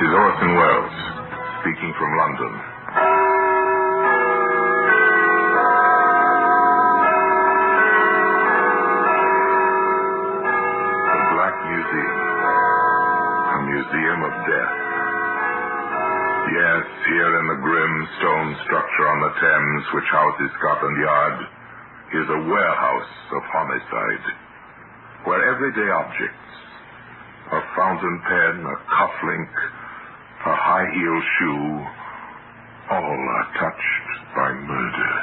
is Orson Welles, speaking from London. The Black Museum. A museum of death. Yes, here in the grim stone structure on the Thames, which houses Scotland Yard, is a warehouse of homicide, where everyday objects, a fountain pen, a cufflink, a high-heeled shoe, all are touched by murder.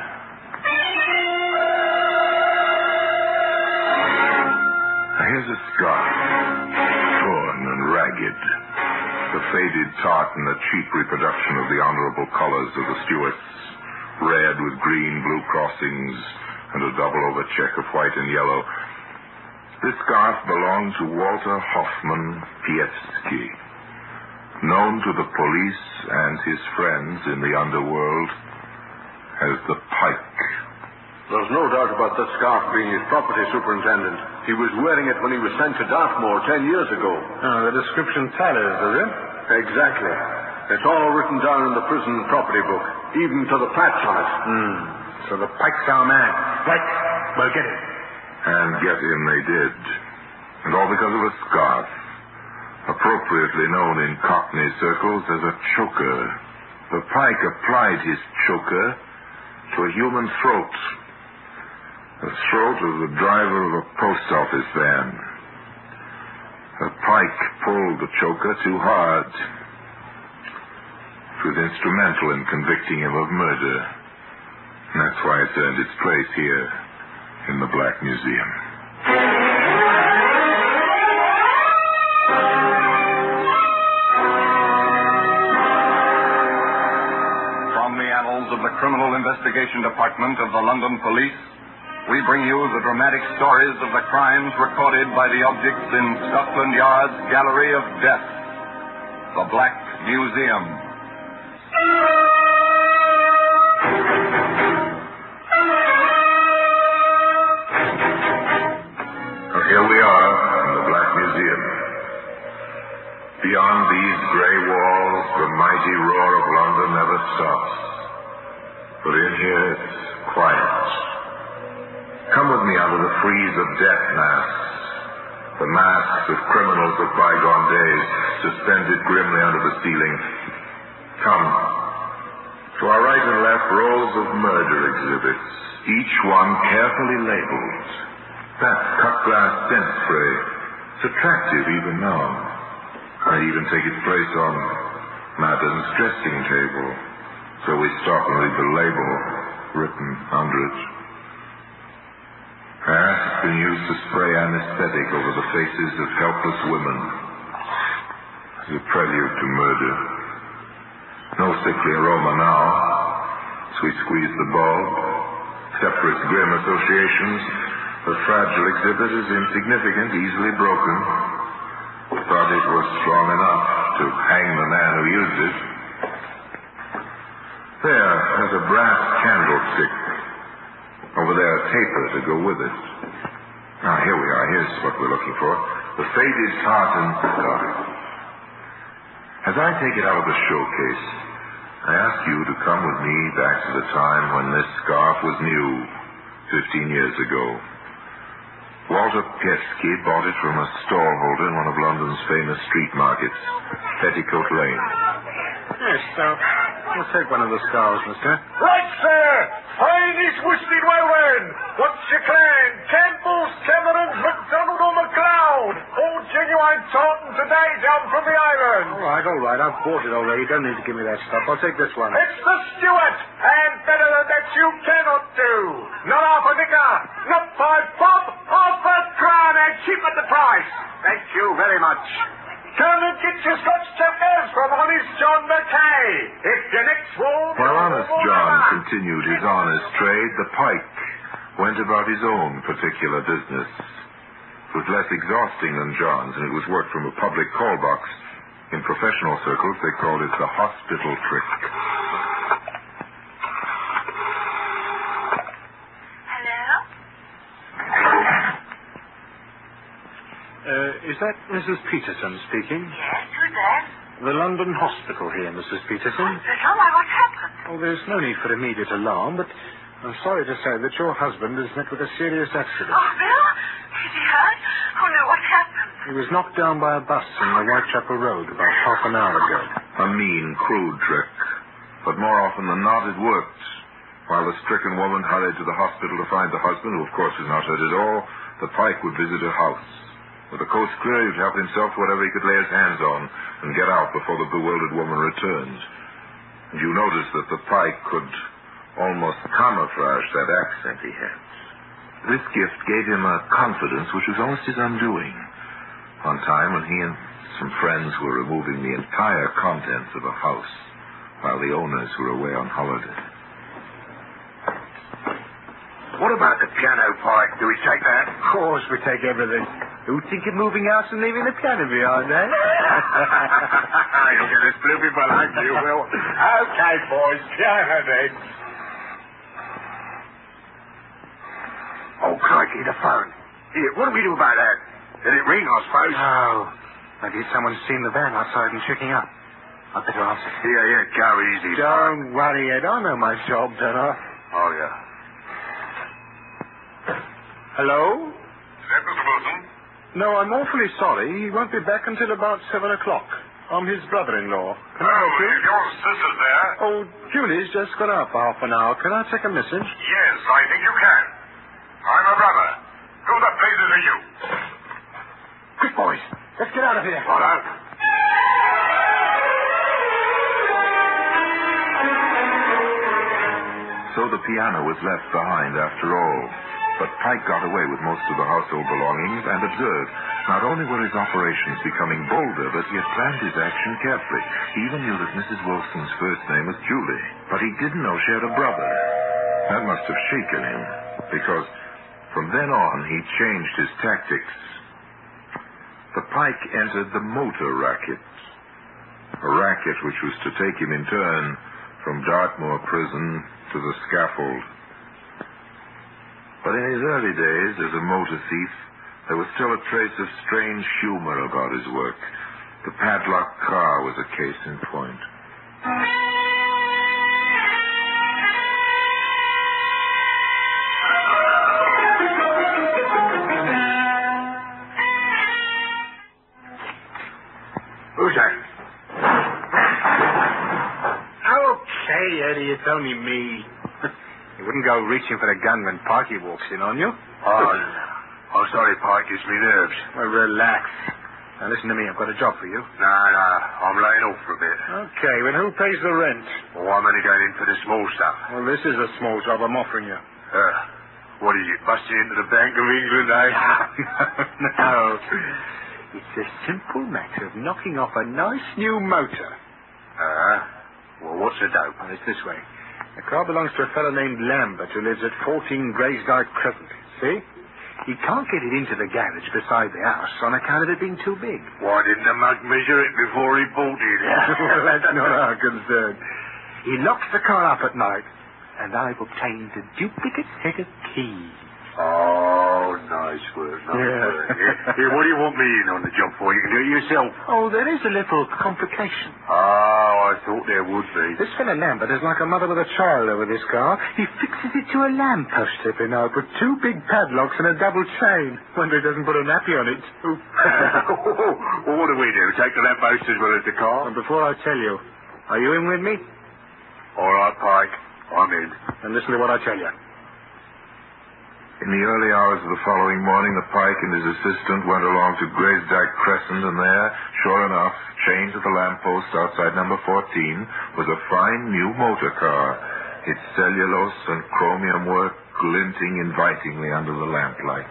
Here's a scarf, torn and ragged, the faded tartan, a cheap reproduction of the honorable colors of the Stuarts, red with green blue crossings and a double-over check of white and yellow. This scarf belonged to Walter Hoffman Pietsky, known to the police and his friends in the underworld as the Pike. There's no doubt about that scarf being his property, Superintendent. He was wearing it when he was sent to Dartmoor 10 years ago. The description tallies, does it? Exactly. It's all written down in the prison property book, even to the plaques on it. So the Pike's our man. Right. Well, get him. And get him they did. And all because of a scarf, appropriately known in Cockney circles as a choker. The Pike applied his choker to a human throat. The throat of the driver of a post office van. The Pike pulled the choker too hard. It was instrumental in convicting him of murder. And that's why it's earned its place here in the Black Museum. From the annals of the Criminal Investigation Department of the London Police, we bring you the dramatic stories of the crimes recorded by the objects in Scotland Yard's Gallery of Death, the Black Museum. Here we are in the Black Museum. Beyond these gray walls, the mighty roar of London never stops. But in here, it's quiet. Come with me under the frieze of death masks. The masks of criminals of bygone days, suspended grimly under the ceiling. Come. To our right and left, rows of murder exhibits, each one carefully labeled. That cut glass scent spray. It's attractive even now. Might even take its place on Madame's dressing table. So we stop and read the label written under it. It's been used to spray anesthetic over the faces of helpless women as a prelude to murder. No sickly aroma now, as we squeeze the bulb. Except for its grim associations, the fragile exhibit is insignificant, easily broken. Thought it was strong enough to hang the man who used it. There's a brass candlestick. Over there, a taper to go with it. Now, here we are. Here's what we're looking for. The faded tartan scarf. As I take it out of the showcase, I ask you to come with me back to the time when this scarf was new, 15 years ago. Walter Pietsky bought it from a stallholder in one of London's famous street markets, Petticoat Lane. Yes, we'll take one of the scarves, mister. Right, sir. Finest worsted well wearing. What's your clan? Campbell's, Cameron's, McDonald or McLeod? All genuine tartan today down from the island. All right. I've bought it already. Don't need to give me that stuff. I'll take this one. It's the Stuart. And better than that you cannot do. Not half a nickel. Not 5 bob. Half a crown and cheap at the price. Thank you very much. Come and get your Scotch checkers from Honest John Mackay. If your next warm... While Honest John continued his honest trade, the Pike went about his own particular business. It was less exhausting than John's, and it was work from a public call box. In professional circles, they called it the hospital trick. Is that Mrs. Peterson speaking? Yes, who's that? The London Hospital here, Mrs. Peterson. Hospital? Why, what's happened? Oh, there's no need for immediate alarm, but I'm sorry to say that your husband has met with a serious accident. Oh, Bill? Is he hurt? Oh, no, what's happened? He was knocked down by a bus in the Whitechapel Road about half an hour ago. A mean, crude trick. But more often than not, it worked. While the stricken woman hurried to the hospital to find the husband, who of course was not hurt at all, the pike would visit her house. With the coast clear, he'd help himself to whatever he could lay his hands on and get out before the bewildered woman returned. And you notice that the pike could almost camouflage that accent he had. This gift gave him a confidence which was almost his undoing. One time when he and some friends were removing the entire contents of a house while the owners were away on holiday. What about the piano, Pike? Do we take that? Of course, we take everything. Who'd think of moving house and leaving the piano behind, eh? You'll get a split people like you will. Okay, boys, piano then. Oh, crikey, the phone. Here, what do we do about that? Did it ring, I suppose? Oh, maybe someone's seen the van outside and checking up. I'd better answer. Yeah, go easy. Don't worry, Ed. I know my job, don't I? Oh, yeah. Hello? Is that Mr. Wilson? No, I'm awfully sorry. He won't be back until about 7 o'clock. I'm his brother-in-law. Can I help you? Is your sister there? Oh, Julie's just gone out for half an hour. Can I take a message? Yes, I think you can. I'm her brother. Who the blazes are you? Quick, boys. Let's get out of here. Righto. So the piano was left behind after all. But Pike got away with most of the household belongings and observed not only were his operations becoming bolder, but he had planned his action carefully. He even knew that Mrs. Wilson's first name was Julie, but he didn't know she had a brother. That must have shaken him, because from then on he changed his tactics. The Pike entered the motor racket, a racket which was to take him in turn from Dartmoor prison to the scaffold. But in his early days as a motor thief, there was still a trace of strange humor about his work. The padlocked car was a case in point. Who's that? Okay, Eddie, it's only me. You wouldn't go reaching for the gun when Parky walks in on you. Oh, no. I'm sorry, Pike. It's me nerves. Well, relax. Now, listen to me. I've got a job for you. No. I'm laying off for a bit. Okay, well, who pays the rent? Oh, I'm only going in for the small stuff. Well, this is a small job I'm offering you. What is it, busting into the Bank of England, eh? No. It's a simple matter of knocking off a nice new motor. Well, what's the dope? Well, it's this way. The car belongs to a fellow named Lambert who lives at 14 Graysdyke Crescent. See? He can't get it into the garage beside the house on account of it being too big. Why didn't the mug measure it before he bought it? Well, that's not our concern. He locks the car up at night, and I've obtained a duplicate set of keys. Oh, nice work, nice work. Here, what do you want me in on the job for? You can do it yourself. Oh, there is a little complication. Oh, I thought there would be. This fellow Lambert is like a mother with a child over this car. He fixes it to a lamppost, slipping out, with two big padlocks and a double chain. Wonder he doesn't put a nappy on it, too. Well, what do we do? Take the lamppost as well as the car? And before I tell you, are you in with me? All right, Pike. I'm in. And listen to what I tell you. In the early hours of the following morning, the Pike and his assistant went along to Graysdyke Crescent, and there, sure enough, chained to the lamppost outside number 14, was a fine new motor car, its cellulose and chromium work glinting invitingly under the lamplight.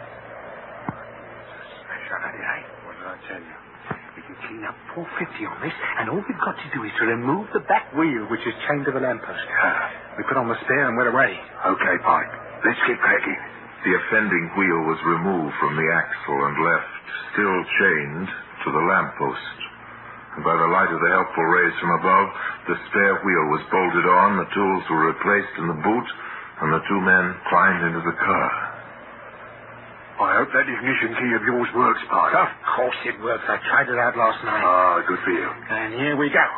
What did I tell you? We can clean up 450 on this, and all we've got to do is to remove the back wheel, which is chained to the lamppost. We put on the spare and we're away. Okay, Pike. Let's get cracking. The offending wheel was removed from the axle and left, still chained, to the lamppost. And by the light of the helpful rays from above, the spare wheel was bolted on, the tools were replaced in the boot, and the two men climbed into the car. I hope that ignition key of yours works, Pike. Of course it works. I tried it out last night. Ah, good for you. And here we go.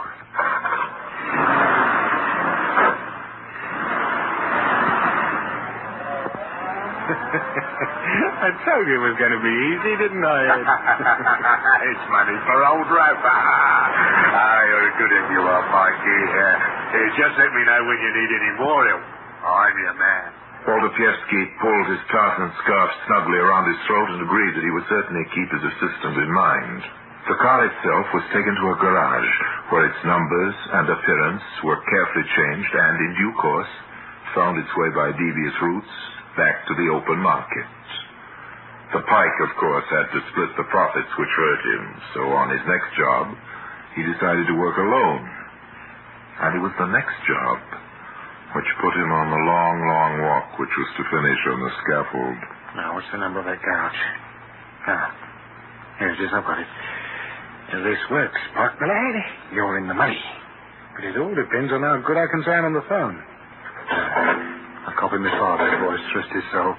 I told you it was going to be easy, didn't I, Ed? It's money for old Rafa. You're a good if you are, Mikey. Just let me know when you need any more help. I'm your man. Walter Pievsky pulled his tartan scarf snugly around his throat and agreed that he would certainly keep his assistant in mind. The car itself was taken to a garage, where its numbers and appearance were carefully changed and, in due course, found its way by devious routes back to the open market. The Pike, of course, had to split the profits which hurt him, so on his next job, he decided to work alone. And it was the next job which put him on the long, long walk which was to finish on the scaffold. Now, what's the number of that garage? Here it is. I've got it. If this works, Park the lad, you're in the money. But it all depends on how good I can sound on the phone. I'll copy my father's voice, trust his soul.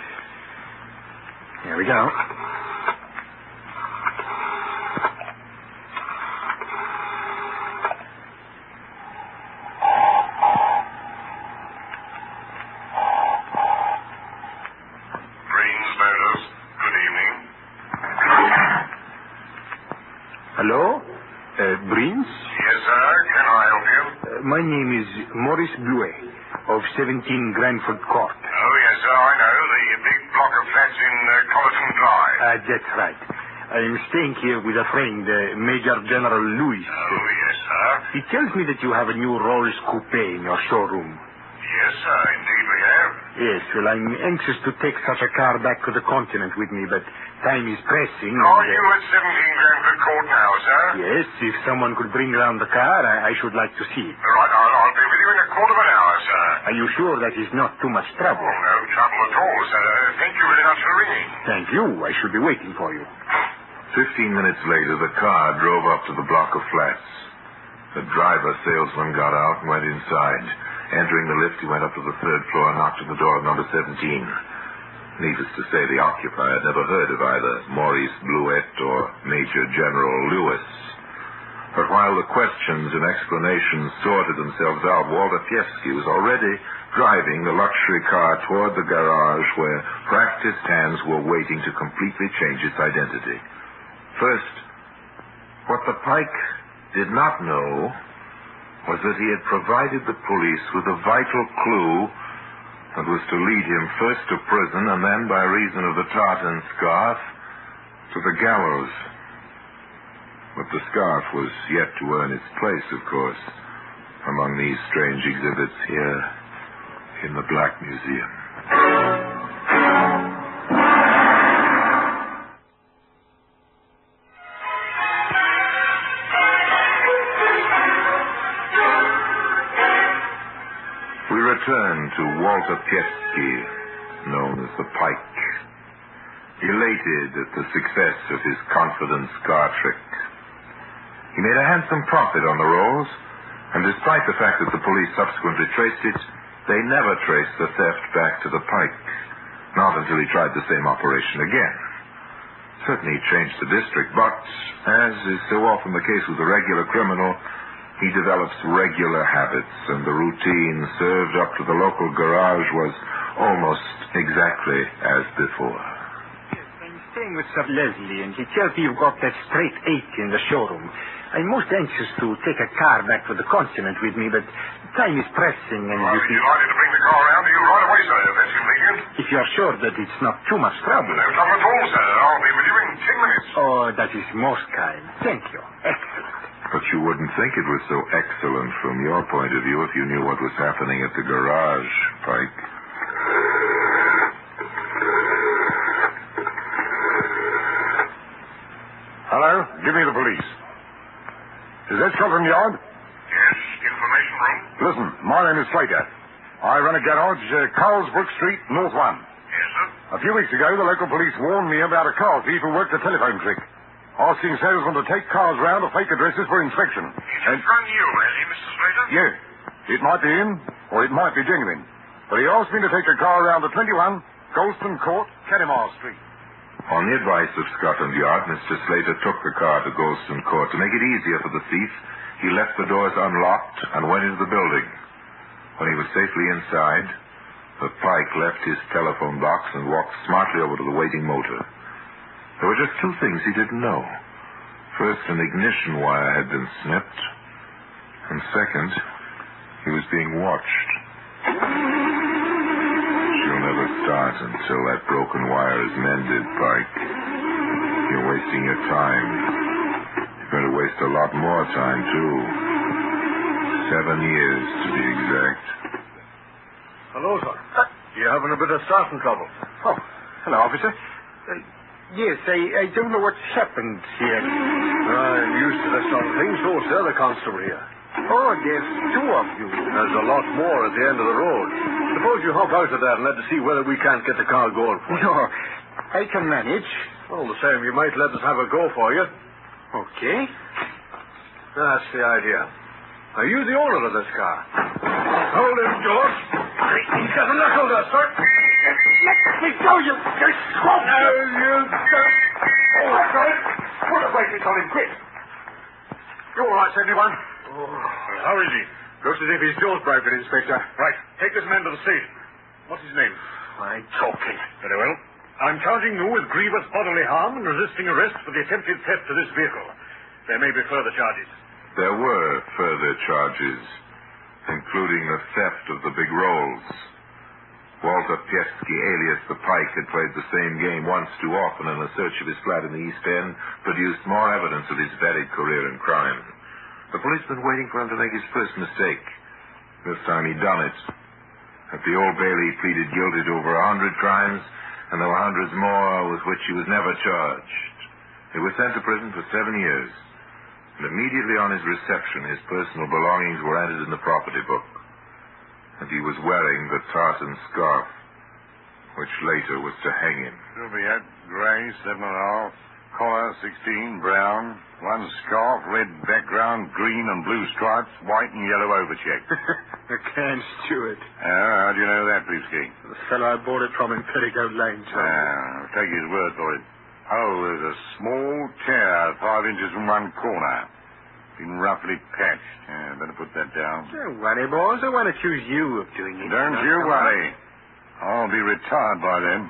Here we go. Hello? Brins? Yes, sir. Can I help you? My name is Maurice Bluet of 17 Granford Court. Oh, yes, sir. I know. The big block of flats in Colleton Drive. That's right. I'm staying here with a friend, Major General Lewis. Oh, yes, sir. He tells me that you have a new Rolls Coupe in your showroom. Yes, sir. Indeed we have. Yes, well, I'm anxious to take such a car back to the continent with me, but time is pressing. Are you at 17 Granford Court now, sir? Yes, if someone could bring around the car, I should like to see it. Right, I'll be with you in a quarter of an hour, sir. Are you sure that is not too much trouble? Oh, no trouble at all, sir. Thank you very much for ringing. Thank you. I should be waiting for you. 15 minutes later, the car drove up to the block of flats. The driver salesman got out and went inside. Entering the lift, he went up to the third floor and knocked on the door of number 17. Needless to say, the occupier had never heard of either Maurice Bluet or Major General Lewis. But while the questions and explanations sorted themselves out, Walter Pievsky was already driving the luxury car toward the garage where practiced hands were waiting to completely change its identity. First, what the Pike did not know was that he had provided the police with a vital clue that was to lead him first to prison and then, by reason of the tartan scarf, to the gallows. But the scarf was yet to earn its place, of course, among these strange exhibits here in the Black Museum. We return to Walter Pievsky, known as the Pike, elated at the success of his confidence car trick. He made a handsome profit on the rolls, and despite the fact that the police subsequently traced it, they never traced the theft back to the Pike, not until he tried the same operation again. Certainly he changed the district, but, as is so often the case with a regular criminal, he develops regular habits, and the routine served up to the local garage was almost exactly as before. Yes, I'm staying with Sir Leslie, and he tells me you've got that straight 8 in the showroom. I'm most anxious to take a car back to the continent with me, but time is pressing, and I'll be delighted to bring the car round to you right away, sir, if that's convenient. If you're sure that it's not too much trouble. No trouble at all, sir. I'll be with you in 10 minutes. Oh, that is most kind. Thank you. Excellent. But you wouldn't think it was so excellent from your point of view if you knew what was happening at the garage, Pike. Hello? Give me the police. Is that Scotland Yard? Yes, information room. Listen, my name is Slater. I run a garage, Carlsbrook Street, North 1. Yes, sir. A few weeks ago, the local police warned me about a car thief who worked a telephone trick, asking salesmen to take cars round to fake addresses for inspection. He just run you, has he, Mr. Slater? Yeah. It might be him, or it might be genuine. But he asked me to take a car around to 21 Golston Court, Kennemar Street. On the advice of Scotland Yard, Mr. Slater took the car to Golston Court. To make it easier for the thief, he left the doors unlocked and went into the building. When he was safely inside, the Pike left his telephone box and walked smartly over to the waiting motor. There were just two things he didn't know. First, an ignition wire had been snipped. And second, he was being watched. She'll never start until that broken wire is mended, Pike. You're wasting your time. You're going to waste a lot more time, too. 7 years, to be exact. Hello, sir. You're having a bit of starting trouble. Oh, hello, officer. Yes, I don't know what's happened here. I'm used to this sort of thing, so is the other constable here. Oh, there's two of you. There's a lot more at the end of the road. Suppose you hop out of there and let us see whether we can't get the car going for you. No, I can manage. All the same, you might let us have a go for you. Okay. That's the idea. Are you the owner of this car? Hold him, George. He's got a knuckle there, sir. Let me go, you swamp! No, you don't. Oh, I've got it. Put a brake on him, quick. You all right, everyone? Oh, how is he? Looks as if his jaw's broken, Inspector. Right. Take this man to the station. What's his name? I'm talking. Very well. I'm charging you with grievous bodily harm and resisting arrest for the attempted theft of this vehicle. There may be further charges. There were further charges, including the theft of the big rolls. Walter Pievsky, alias the Pike, had played the same game once too often, and a search of his flat in the East End produced more evidence of his varied career in crime. The police had been waiting for him to make his first mistake. This time he'd done it. At the Old Bailey, he pleaded guilty to over 100 crimes, and there were hundreds more with which he was never charged. He was sent to prison for 7 years, and immediately on his reception, his personal belongings were entered in the property book. And he was wearing the tartan scarf, which later was to hang him. Juliet, gray, 7.5. Collar, 16, brown. One scarf, red background, green and blue stripes, white and yellow overcheck. McCann Stewart. How do you know that, Pievsky? The fellow I bought it from in Petticoat Lane, Tom. I'll take his word for it. Oh, there's a small tear 5 inches from one corner. Been roughly patched. Better put that down. Don't worry, boys. I won't accuse you of doing it. Don't you worry. I'll be retired by then.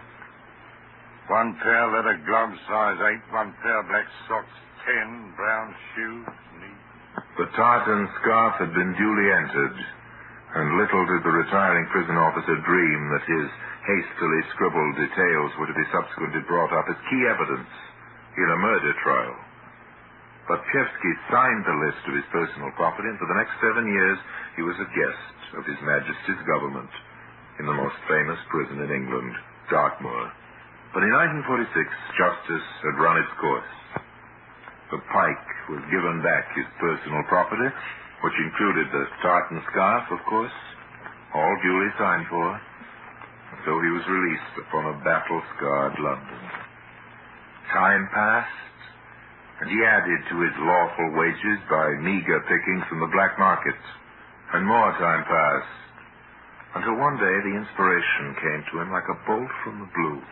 1 pair leather gloves, size 8. 1 pair black socks, 10. Brown shoes, neat. The tartan scarf had been duly entered, and little did the retiring prison officer dream that his hastily scribbled details were to be subsequently brought up as key evidence in a murder trial. But Pievsky signed the list of his personal property, and for the next 7 years he was a guest of His Majesty's government in the most famous prison in England, Dartmoor. But in 1946, justice had run its course. The Pike was given back his personal property, which included the tartan scarf, of course, all duly signed for. So he was released upon a battle-scarred London. Time passed, and he added to his lawful wages by meager pickings from the black market. And more time passed, until one day the inspiration came to him like a bolt from the blue.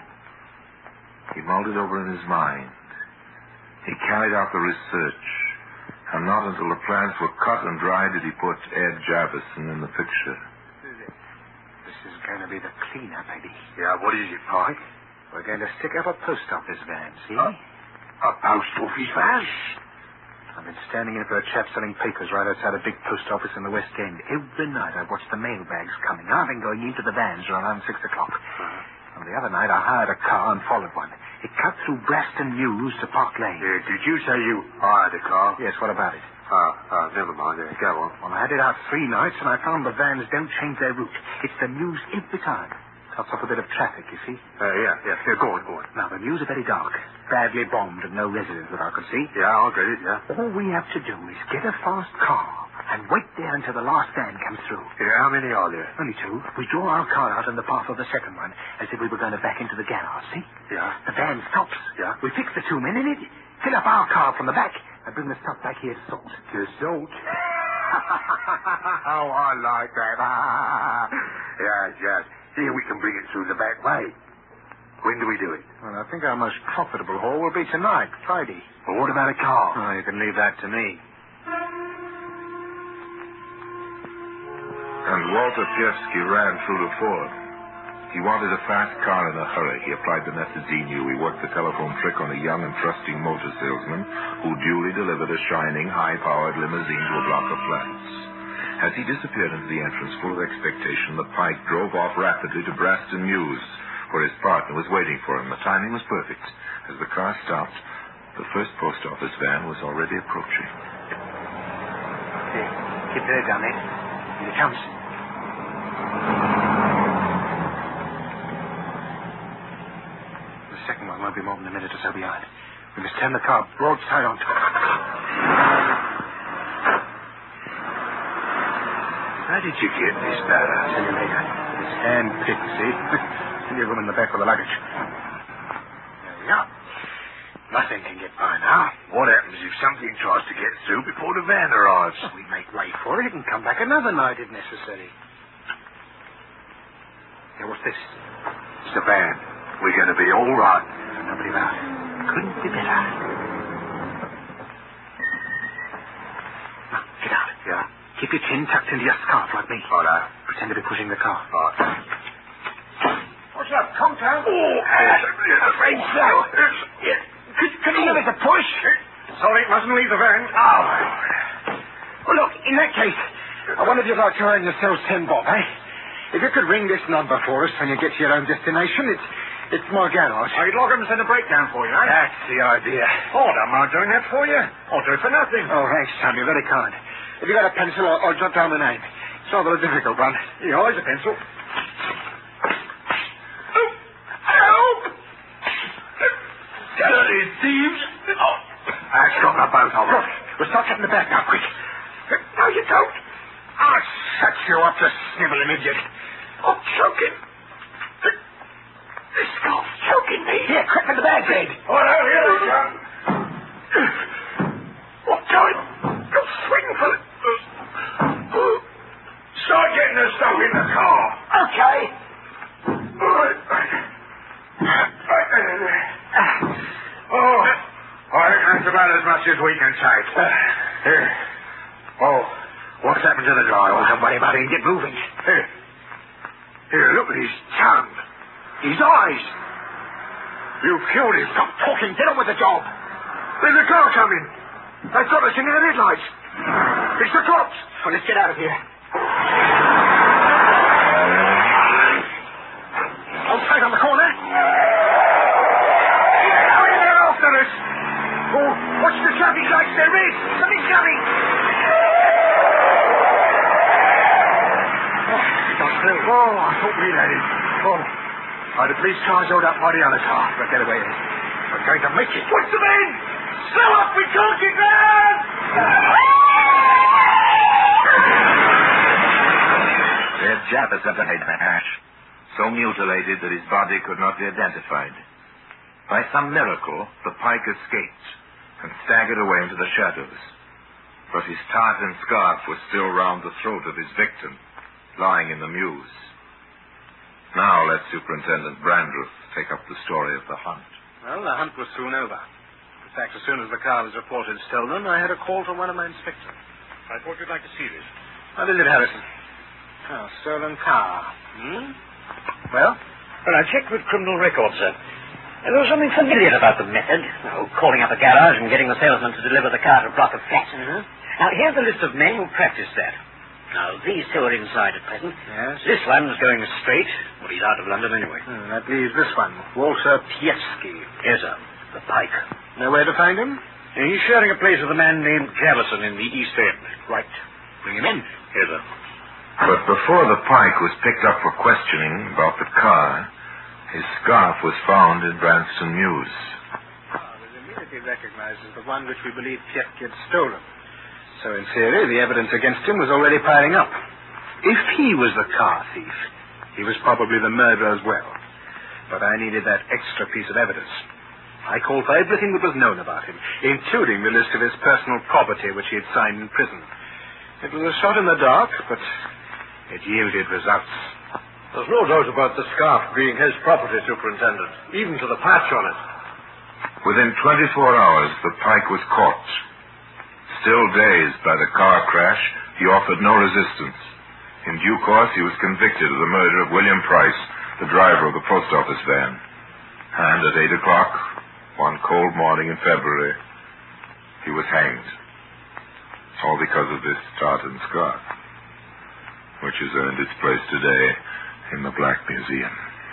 He mulled it over in his mind. He carried out the research, and not until the plans were cut and dried did he put Ed Jarvison in the picture. This is going to be the cleanup, baby. Yeah, what is it, Pike? We're going to stick up a post office van, see? A post office van? I've been standing in for a chap selling papers right outside a big post office in the West End. Every night I've watched the mailbags coming out and going into the vans around 6 o'clock. And the other night I hired a car and followed one. It cut through Braston Mews to Park Lane. Did you say you hired a car? Yes, what about it? Never mind. Go on. Well, I had it out 3 nights, and I found the vans don't change their route. It's the Mews every time. Cuts off a bit of traffic, you see. Yeah. Go on. Now, the Mews are very dark, badly bombed, and no residents that I could see. Yeah, I'll get it, yeah. All we have to do is get a fast car and wait there until the last van comes through. Yeah, how many are there? Only 2. We draw our car out in the path of the second one, as if we were going to back into the garage, see? Yeah. The van stops. Yeah. We fix the 2 men in it, fill up our car from the back, and bring the stuff back here to Salt. To Salt? Oh, I like that. Yes. Here we can bring it through the back way. When do we do it? Well, I think our most profitable haul will be tonight, Friday. Well, what about a car? Oh, you can leave that to me. And Walter Pievsky ran through the Ford. He wanted a fast car in a hurry. He applied the methods he knew. He worked the telephone trick on a young and trusting motor salesman who duly delivered a shining, high-powered limousine to a block of flats. As he disappeared into the entrance full of expectation, the Pike drove off rapidly to Braston Mews, where his partner was waiting for him. The timing was perfect. As the car stopped, the first post office van was already approaching. Here, keep your head down there. Here it comes. The second one won't be more than a minute or so behind. We must turn the car broadside onto it. How did you get this barrel? I'll tell you later. It's hand-picked, see? The woman in the back with the luggage. There we are. Nothing can get by now. What happens if something tries to get through before the van arrives? We make way for it and come back another night if necessary. Here, what's this? It's the van. We're going to be all right. Nobody about. Couldn't be better. Now, get out. Yeah? Keep your chin tucked into your scarf like me. Righto. Pretend to be pushing the car. Right. What's up? Come down. Oh, afraid so. Yes. Could you give us a push? Sorry, mustn't leave the van. Oh. Well, look, in that case, I wonder if you'd like to earn yourselves 10 bob, eh? If you could ring this number for us when you get to your own destination, it's my garage. I'd log him and send a breakdown for you, eh? That's the idea. Oh, I don't mind doing that for you. I'll do it for nothing. Oh, thanks, Tom. You're very kind. If you got a pencil, I'll jot down the name. It's rather a difficult one. Yeah, here's a pencil. Dirty thieves. Oh, that's got the boat of them. Look, we'll start getting the back now, quick. No, you don't. I'll shut you up, you sniveling idiot. I'm choking. This scarf's choking me. Here, quick with the bag, Ed. Oh, no, here we come. What time? Go swing for it. Start getting the stuff in the car. Okay. Oh, I reckon that's about as much as we can take. Here. Oh, what's happened to the driver? Don't worry about it. Get moving. Here, look at his tongue. His eyes. You've killed him. Stop talking. Get on with the job. There's a car coming. They've got us in the headlights. It's the cops. Well, let's get out of here. Hold tight on the corner. They're after us. Oh, watch the traffic lights. There is. Something coming. Oh, I thought we'd had it. Oh, the police car's held up by the other car. But get away. We're going to make it. What's the man? Slow up. We can't get round. There's Jabbas at the head of Ash, so mutilated that his body could not be identified. By some miracle, the Pike escaped and staggered away into the shadows. But his tartan scarf was still round the throat of his victim, lying in the mews. Now let Superintendent Brandreth take up the story of the hunt. Well, the hunt was soon over. In fact, as soon as the car was reported stolen, I had a call from one of my inspectors. I thought you'd like to see this. What is it, Harrison? Oh, stolen car. Well? Well, I checked with criminal records, sir. There was something familiar about the method. Oh, calling up a garage and getting the salesman to deliver the car to a block of flats. Mm-hmm. Now, here's a list of men who practiced that. Now, these two are inside at present. Yes. This one's going straight. Well, he's out of London anyway. That leaves this one, Walter Pievsky. Yes, sir. The Pike. Know where to find him? He's sharing a place with a man named Javison in the East End. Right. Bring him in. Yes, sir. But before the Pike was picked up for questioning about the car, his scarf was found in Branston Mews. It was immediately recognized as the one which we believe Pievsky had stolen. So, in theory, the evidence against him was already piling up. If he was the car thief, he was probably the murderer as well. But I needed that extra piece of evidence. I called for everything that was known about him, including the list of his personal property which he had signed in prison. It was a shot in the dark, but it yielded results. There's no doubt about the scarf being his property, Superintendent, even to the patch on it. Within 24 hours, the pike was caught. Still dazed by the car crash, he offered no resistance. In due course, he was convicted of the murder of William Price, the driver of the post office van. And at 8 o'clock, one cold morning in February, he was hanged. All because of this tartan scarf, which has earned its place today in the Black Museum.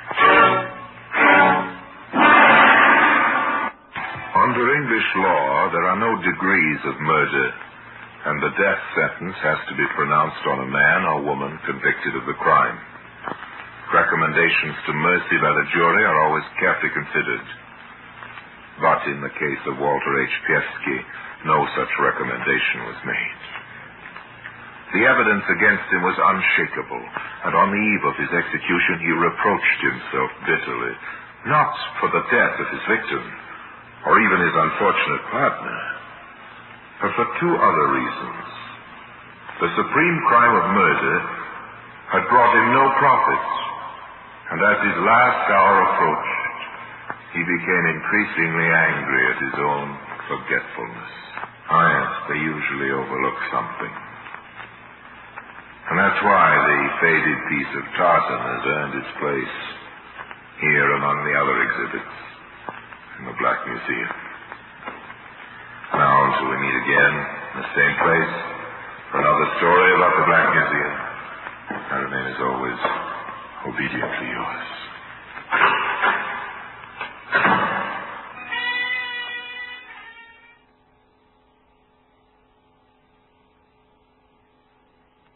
Under English law, there are no degrees of murder, and the death sentence has to be pronounced on a man or woman convicted of the crime. Recommendations to mercy by the jury are always carefully considered. But in the case of Walter H. Piefsky, no such recommendation was made. The evidence against him was unshakable, and on the eve of his execution he reproached himself bitterly, not for the death of his victim, or even his unfortunate partner, but for two other reasons. The supreme crime of murder had brought him no profit, and as his last hour approached, he became increasingly angry at his own forgetfulness. Yes, they usually overlook something. And that's why the faded piece of tartan has earned its place here among the other exhibits in the Black Museum. Now, until we meet again in the same place for another story about the Black Museum, I remain as always obedient.